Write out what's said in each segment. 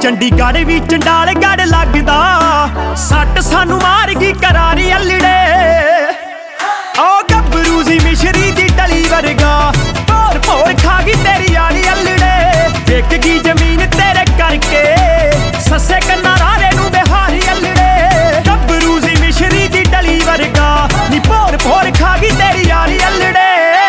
ਚੰਡੀਗੜ੍ਹ ਵੀ ਚੰਡਾਲਗੜ੍ਹ ਲੱਗਦਾ ਸੱਟ ਸਾਨੂੰ ਮਾਰ ਗਈ ਕਰਾਰੀ ਅਲੜੇ ਓ ਗੱਭਰੂ ਸੀ ਮਿਸ਼ਰੀ ਦੀ ਡਲੀ ਵਰਗਾ ਭੋਰ ਭੋਰ ਖਾ ਗਈ ਤੇਰੀ ਯਾਰੀ ਅਲੜੇ ਵਿਕ ਗਈ ਜ਼ਮੀਨ ਤੇਰੇ ਕਰਕੇ ਸੱਸੇ ਕੰਨਾਂ ਰਾਰੇ ਨੂੰ ਬਿਹਾਰੀ ਅਲੜੇ ਗੱਭਰੂ ਸੀ ਮਿਸ਼ਰੀ ਦੀ ਡਲੀ ਵਰਗਾ ਨੀ ਭੋਰ ਭੋਰ ਖਾ ਗਈ ਤੇਰੀ ਯਾਰੀ ਅਲੜੇ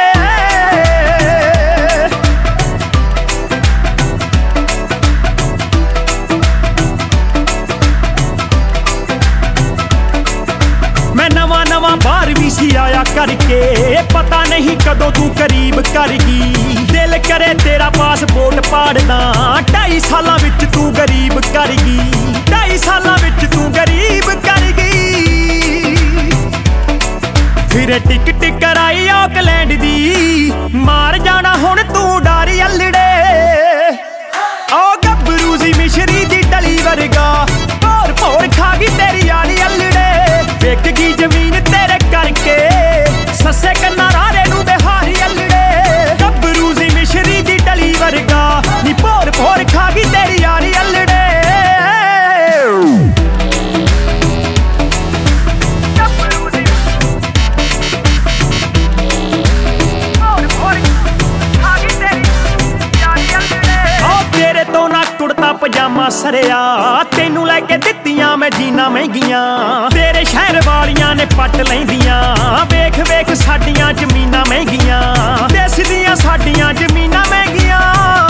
नवा बाहर भी सी आया करके पता नहीं कदों तू करीब कर गई दिल करे तेरा पासपोर्ट पाड़दा 2.5 सालां विच तू गरीब कर गई 2.5 सालां विच तू गरीब कर गई फिर टिकट कराई ऑकलैंड दी मार जाना हुण तू डारी अल्लड़े ओ गब्बरू सी मिशरी दी डली वर्गा भोर भोर खा गई तेरी यारी अल्लड़े विक गई जमीन तेरे करके सस्से कन्ना रारे नू बिहारी अल्लड़े गब्बरू सी मिशरी दी डली वर्गा नी भोर भोर खा गई तेरी यारी अल्लड़े पजामा सरिया तेनू लैके दित्तियां मैं जीना महंगियां तेरे शहर वालियां ने पट लैंदियां वेख वेख साडियां जमीनां महंगियां देस दियां साडियां जमीनां महंगियां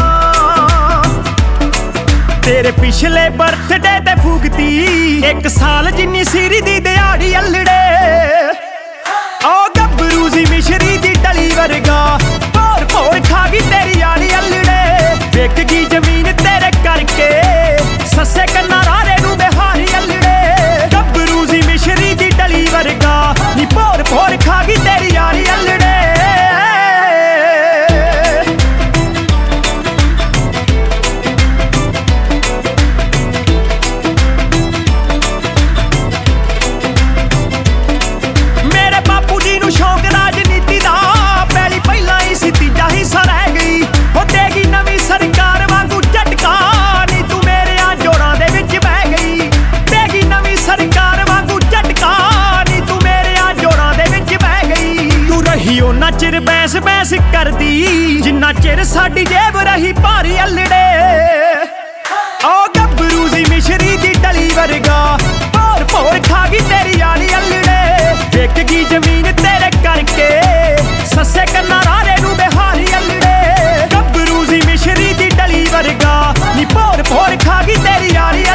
तेरे पिछले बर्थडे ते फूकती 1 साल जिन्नी सीरी दी दिहाड़ी अल्लड़े ओ गब्बरू सी मिशरी दी डली वर्गा भोर भोर खा गई तेरी यारी अल्लड़े विक गई जमीन तेरे करके सस्से कन्ना रारे नू बिहारी अल्लड़े गब्बरू सी मिशरी दी डली वर्गा नी भोर भोर खा गई तेरी यारी अल्लड़े मेरे बापू जी नू शौक राजनीति दा पहली पहला ही सी तीजा हिस्सा रह गई हो देगी नवी सरकार वांगू झटका नी तू मेरे जोड़ां दे विच बह गई देगी नवी सरकार वांगू झटका नी तू मेरे जोड़ां दे विच बह गई तू रही ओना चिर बैस बैस करदी जिन्ना चिर साडी जेब रही भारी अल्लड़े ओ गब्बरू सी मिशरी दी डली वर्गा भोर भोर खा गई तेरी यारी अल्लड़े विक गई जमीन तेरे करके सस्से कन्ना रारे नू बिहारी अल्लड़े गब्बरू सी मिशरी दी डली वर्गा नी भोर भोर खा गई तेरी यारी